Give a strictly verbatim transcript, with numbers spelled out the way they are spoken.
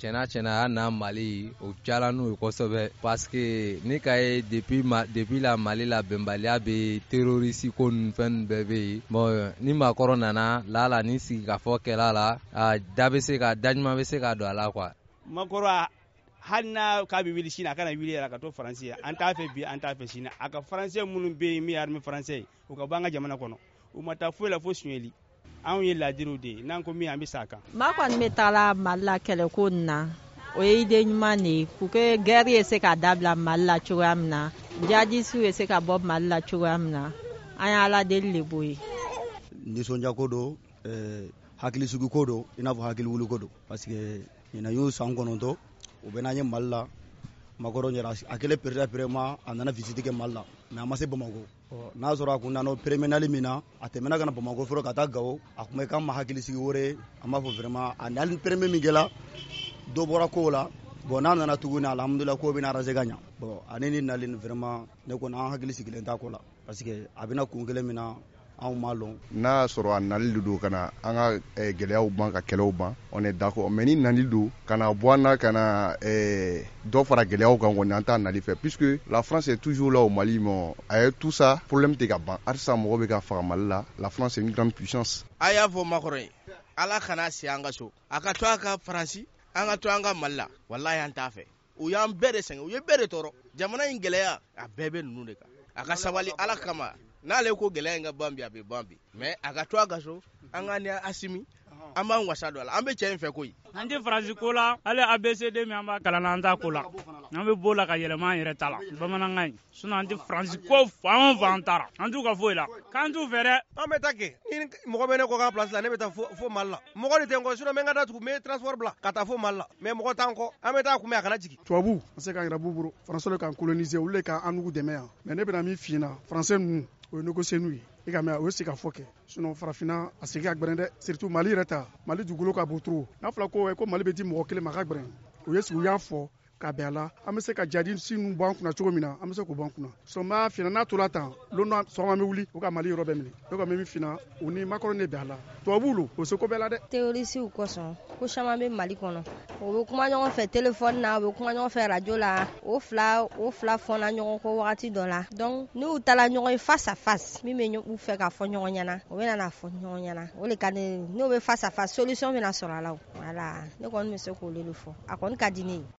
tiɲɛna tiɲɛna an na Mali o cayala n'u ye kosɛbɛ parce que ni ka ye depuis ma depuis la Mali la bɛnbaliya bɛ terroriste ko ninnu fɛn ninnu bɛɛ bɛ yen bon ni Macron nana lala ni sigikafɔ kɛla la a da bɛ se ka da ɲuman bɛ se ka don a la quoi. Macron hali n'a k'a bɛ wuli sini a kana wuli yɛrɛ ka to Faransi ye an t'a fɛ bi an t'a fɛ sini a ka Faransɛ minnu bɛ yen min ye armée français ye u ka bɔ an ka jamana kɔnɔ u ma taa foyi la fo suɲɛli anw ye ladiriw de ye n'an ko min an bɛ sa a kan. Maa kɔni bɛ taala Mali la kɛlɛko nin na o ye idée ɲuman de ye pour que guerre ye se ka dabila Mali la cogoya min na jihadistes ye se ka bɔ Mali la cogoya min na an ye Ala deli de b'o ye. Nisɔndiya ko don hakilisigi ko don i n'a fɔ hakiliwuli ko don parce que ɲinan y'o san kɔnɔntɔn u bɛ n'an ye Mali la Macron yɛrɛ a kɛlen président président a nana visite kɛ Mali la mais a ma se Bamako n'a sɔrɔ a kun nana premier nali min na a tɛmɛna ka na Bamako fɔlɔ ka taa Gawo a kun bɛ k'an ma hakilisigi wɛrɛ an b'a fɔ vraiment a hali premier min kɛla dɔ bɔra kow la bon n'a nana tuguni alhamdulillah ko bɛna arranger ka ɲa bon ani ni nali vraiment ne kɔni an hakili sigilen t'a ko la parce que a bɛna kun kelen min na anw m'a lɔn n'a sɔrɔ a nali don ka na an ka gɛlɛyaw ban ka kɛlɛw ban on est d'accord mais ni nali don ka na bɔ an na ka na dɔ fara gɛlɛyaw kan kɔni an t'a nali fɛ puisque la France est toujours là au Mali mais a ye tout ça problème tɛ ka ban halisa mɔgɔ bɛ ka faga Mali la la France est une grande puissance. a y'a fɔ Macron ye Ala kana si an ka so a ka to a ka Faransi an ka to an ka Mali la wallahi an t'a fɛ u y'an bɛɛ de sɛgɛn u ye bɛɛ de tɔɔrɔ jamana in gɛlɛya a bɛɛ bɛ ninnu de kan a ka sabali Ala kama n'ale ko gɛlɛya in ka ban bi a bɛ ban bi mais a ka to a ka so an ka ni Asimi an b'an wasa don a la an bɛ cɛ in fɛ koyi. an tɛ Faransi ko la hali A B C D min an b'a kalan na an t'a ko la an bɛ b'o la ka yɛlɛma an yɛrɛ ta la bamanankan in sinon an tɛ Faransi ko fan o fan taara an t'u ka foyi la k'an t'u fɛ dɛ. an bɛ taa kɛ ni mɔgɔ bɛ ne kɔ ka place la ne bɛ taa fo Mali la mɔgɔ de tɛ n kɔ sinon n bɛ n ka datugu n bɛ transport bila ka taa fo Mali la mais mɔgɔ t'an kɔ an bɛ taa kunbɛn a kana jigin. tubabu an se k'an yɛrɛ b'u bolo Faransi de k'an coloniser olu de k'an nugu dɛmɛ yan mais ne bɛna min f'i ɲɛna Faransi ninnu o ye négocier n'u ye i ka mɛn o ye sigi ka fɔ kɛ sinon farafinna a sigi ka gbɛrɛn dɛ surtout Mali yɛrɛ ta Mali dugukolo ka bon trop n'a fɔra ko ko Mali bɛ di mɔgɔ kelen ma a ka gbɛrɛn o ye sigi u y'a fɔ k'a bɛn a la an bɛ se ka jihadistes ninnu bɔ an kunna cogo min na an bɛ se k'o bɔ an kunna sinon n b'a f'i ɲɛna n'a tora tan don dɔ sɔgɔma an bɛ wuli o ka Mali yɔrɔ bɛɛ minɛ ne kɔni bɛ min f'i ɲɛna o ni Macron de bɛn a la tubabuw lo o se ko bɛɛ la dɛ. terroristes kosɔn ko caman bɛ Mali kɔnɔ o bɛ kuma ɲɔgɔn fɛ téléphone na o bɛ kuma ɲɔgɔn fɛ radio la o fila o fila fɔnna ɲɔgɔn kɔ wagati dɔ la donc n'u taara ɲɔgɔn ye face à face min bɛ u fɛ ka fɔ ɲɔgɔn ɲɛna o bɛ na fɔ ɲɔgɔn ɲɛna o de ka di n'o bɛ face à face solution bɛ na sɔrɔ a la voilà ne kɔni bɛ se k'o de fɔ a kɔni ka di ne ye.